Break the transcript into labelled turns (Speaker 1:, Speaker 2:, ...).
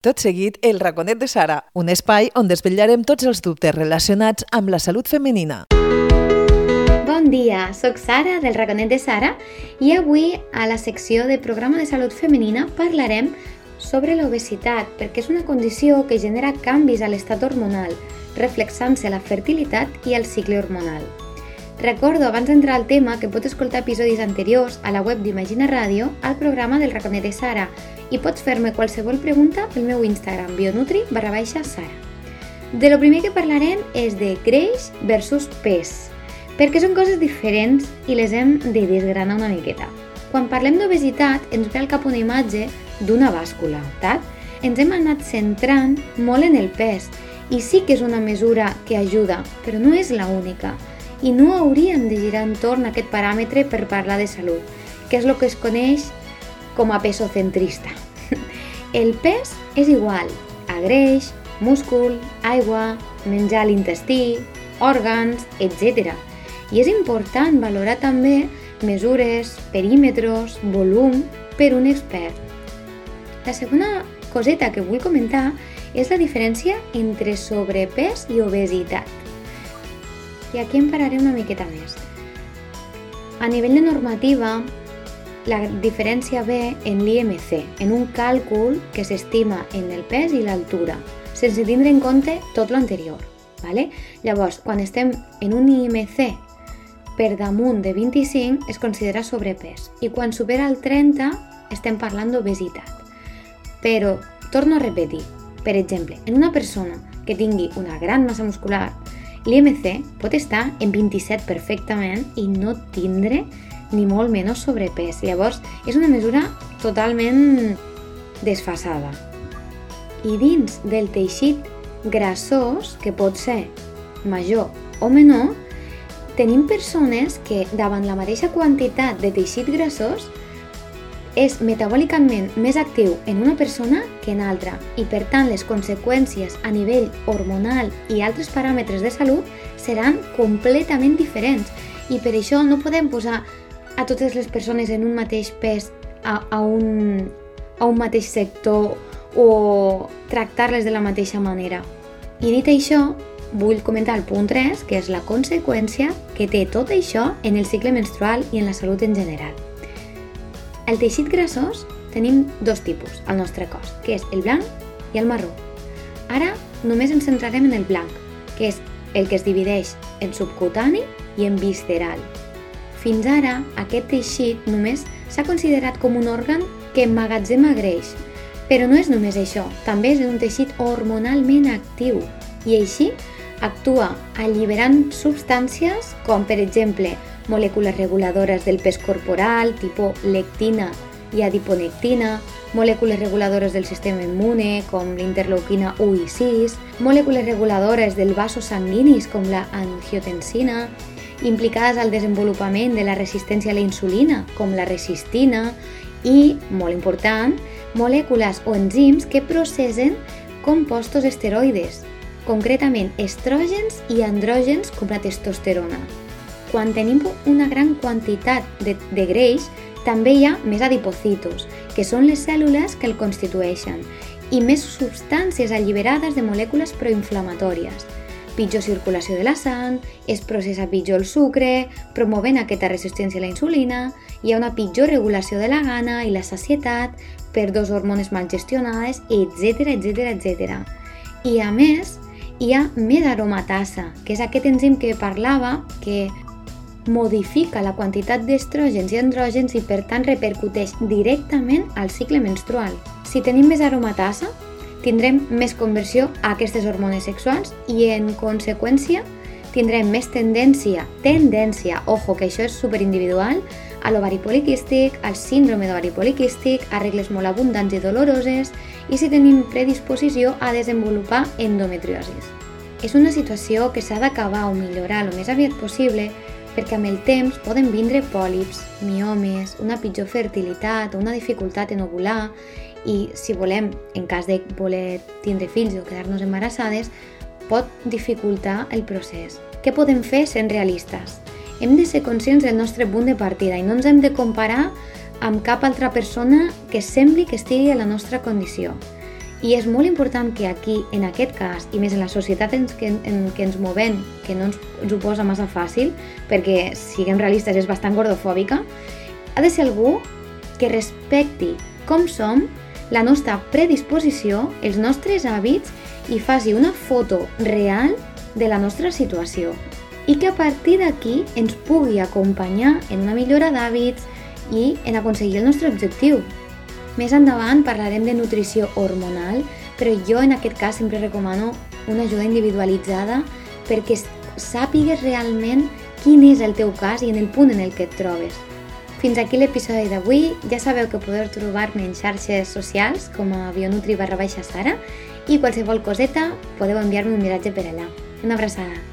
Speaker 1: Tot seguit, el Raconet de Sara, un espai on desvetllarem tots els dubtes relacionats amb la salut femenina.
Speaker 2: Bon dia, soc Sara del Raconet de Sara i avui a la secció de programa de salut femenina parlarem sobre l'obesitat perquè és una condició que genera canvis a l'estat hormonal, reflexant-se la fertilitat i el cicle hormonal. Recordo, abans d'entrar al tema, que pots escoltar episodis anteriors a la web d'Imagina Ràdio al programa del Raconet de Sara i pots fer-me qualsevol pregunta pel meu Instagram, bionutri_sara. De lo primer que parlarem és de greix versus pes, perquè són coses diferents i les hem de desgranar una miqueta. Quan parlem d'obesitat ens ve al cap una imatge d'una bàscula, tak? Ens hem anat centrant molt en el pes i sí que és una mesura que ajuda, però no és l'única. I no hauríem de girar entorn a aquest paràmetre per parlar de salut, que és el que es coneix com a pesocentrista. El pes és igual a greix, múscul, aigua, menjar a l'intestí, òrgans, etc. I és important valorar també mesures, perímetres, volum per un expert. La segona coseta que vull comentar és la diferència entre sobrepès i obesitat. I aquí em pararé una miqueta més. A nivell de normativa, la diferència ve en l'IMC, en un càlcul que s'estima en el pes i l'altura, sense tindre en compte tot l'anterior. ¿Vale? Llavors, quan estem en un IMC per damunt de 25 es considera sobrepès i quan supera el 30 estem parlant d'obesitat. Però, torno a repetir, per exemple, en una persona que tingui una gran massa muscular, l'IMC pot estar en 27 perfectament i no tindre ni molt menys sobrepès. Llavors, és una mesura totalment desfasada. I dins del teixit grassós, que pot ser major o menor, tenim persones que davant la mateixa quantitat de teixit grassós és metabòlicament més actiu en una persona que en altra i per tant les conseqüències a nivell hormonal i altres paràmetres de salut seran completament diferents i per això no podem posar a totes les persones en un mateix pes a un mateix sector o tractar-les de la mateixa manera. I dit això, vull comentar el punt 3, que és la conseqüència que té tot això en el cicle menstrual i en la salut en general. El teixit grassós tenim dos tipus al nostre cos, que és el blanc i el marró. Ara només ens centrarem en el blanc, que és el que es divideix en subcutani i en visceral. Fins ara, aquest teixit només s'ha considerat com un òrgan que emmagatzema greix, però no és només això, també és un teixit hormonalment actiu i així actua alliberant substàncies com, per exemple, molècules reguladores del pes corporal, tipus lectina i adiponectina, molècules reguladores del sistema immune, com l'interleuquina 1 i 6, molècules reguladores del vasos sanguinis, com la angiotensina, implicades al desenvolupament de la resistència a la insulina, com la resistina, i, molt important, molècules o enzims que processen compostos esteroides, concretament estrògens i andrògens com la testosterona. Quan tenim una gran quantitat de greix, també hi ha més adipocitos, que són les cèl·lules que el constitueixen, i més substàncies alliberades de molècules proinflamatòries. Pitjor circulació de la sang, es processa pitjor el sucre, promovent aquesta resistència a la insulina, hi ha una pitjor regulació de la gana i la sacietat per dos hormones mal gestionades, etc. I a més, hi ha més aromatasa, que és aquest enzim que parlava que modifica la quantitat d'estrògens i andrògens i per tant repercuteix directament al cicle menstrual. Si tenim més aromatasa, tindrem més conversió a aquestes hormones sexuals i en conseqüència tindrem més tendència, ojo que això és superindividual, a l'ovari poliquístic, al síndrome d'ovari poliquístic, a regles molt abundants i doloroses i si tenim predisposició a desenvolupar endometriosis. És una situació que s'ha d'acabar o millorar el més aviat possible perquè amb el temps poden vindre pòlips, miomes, una pitjor fertilitat o una dificultat en ovular i, si volem, en cas de voler tindre fills o quedar-nos embarassades, pot dificultar el procés. Què podem fer sent realistes? Hem de ser conscients del nostre punt de partida i no ens hem de comparar amb cap altra persona que sembli que estigui a la nostra condició. I és molt important que aquí, en aquest cas, i més en la societat en què ens movem, que no ens ho posa massa fàcil, perquè, siguem realistes, és bastant gordofòbica, ha de ser algú que respecti com som, la nostra predisposició, els nostres hàbits i faci una foto real de la nostra situació. I que a partir d'aquí ens pugui acompanyar en una millora d'hàbits i en aconseguir el nostre objectiu. Més endavant parlarem de nutrició hormonal, però jo en aquest cas sempre recomano una ajuda individualitzada perquè sàpigues realment quin és el teu cas i en el punt en el que et trobes. Fins aquí l'episodi d'avui. Ja sabeu que podeu trobar-me en xarxes socials com a bionutri_sara i qualsevol coseta podeu enviar-me un missatge per allà. Una abraçada.